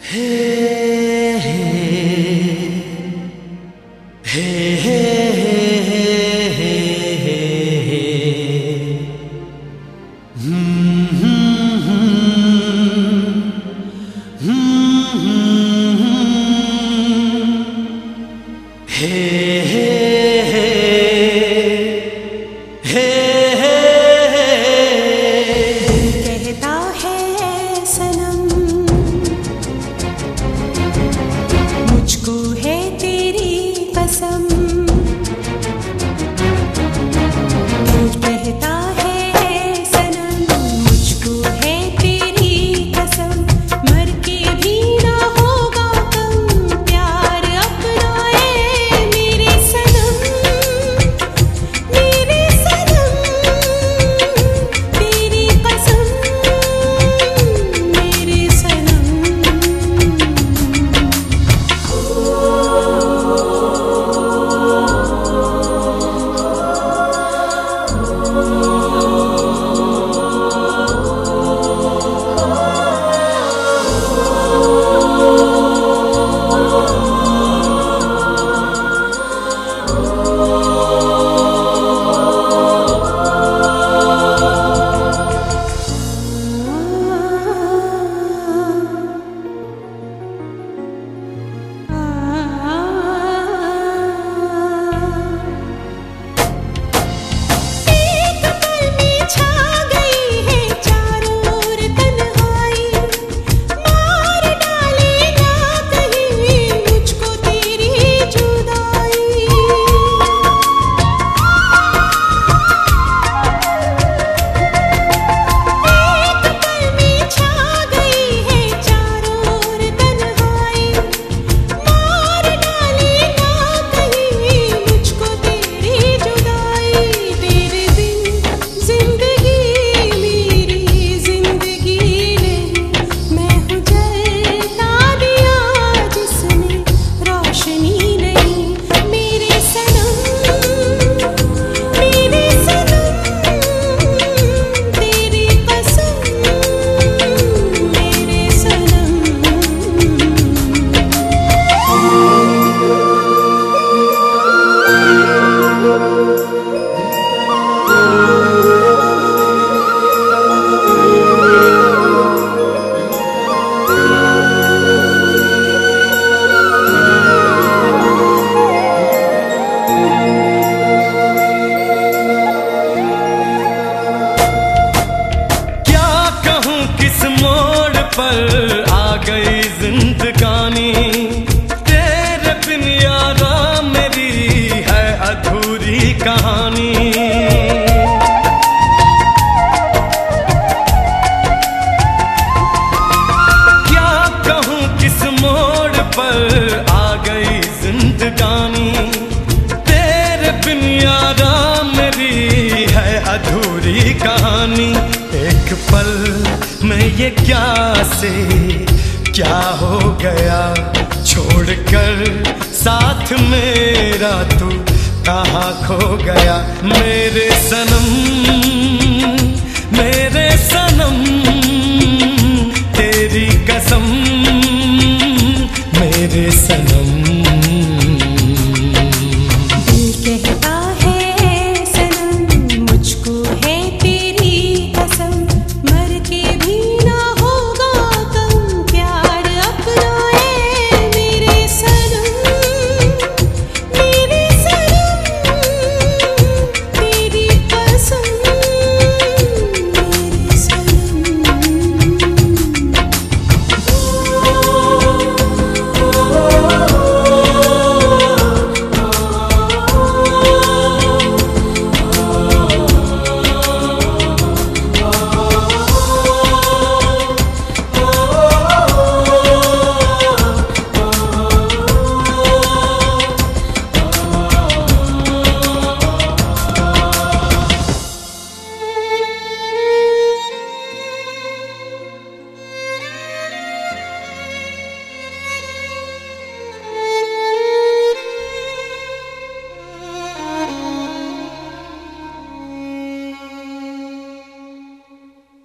Hey, hey, hey, hey, hey, hey. Hey, hey, कहता है सनम मुझको है तेरी कसम। कहता है सनम मुझको है तेरी कसम। मर के भी ना होगा कम प्यार अपना है मेरे सनम। मेरे सनम तेरी कसम मेरे सनम। पर आ गई जिंदगानी तेरे बिन यारा मेरी है अधूरी कहानी। क्या कहूँ किस मोड़ पर आ गई जिंदगानी तेरे बिन यारा मेरी है अधूरी कहानी। एक पल में ये क्या से क्या हो गया छोड़कर साथ मेरा तू कहाँ खो गया। मेरे सनम तेरी कसम मेरे सनम।